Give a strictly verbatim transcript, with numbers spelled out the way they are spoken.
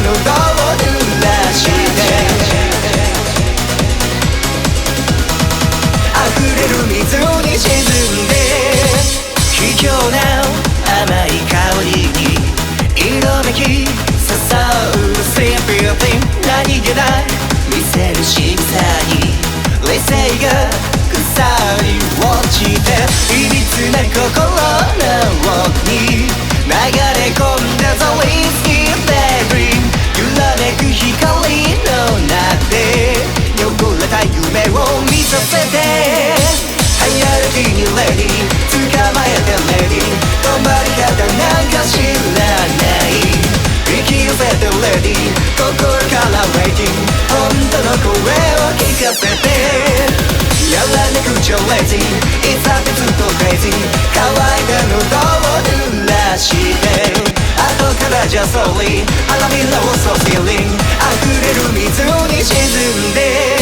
喉を濡らして溢れる水に沈んで卑怯な甘い香りに色めき誘う Sleeping 何気ない見せる仕草に理性が腐り落ちていびつな心の奥に流れ込んだ The Risky Daydream 揺らめく光の中で汚れた夢を見させて早歩きにレディー捕まえてレディー止まり方なんか知らない引き寄せてレディー心からウェイティング本当の声を聞かせてやらなくちゃレジいつだってずっとクレイジー乾いた喉を濡らして後からじゃソーリー花びらをソーフィーリング溢れる水に沈んで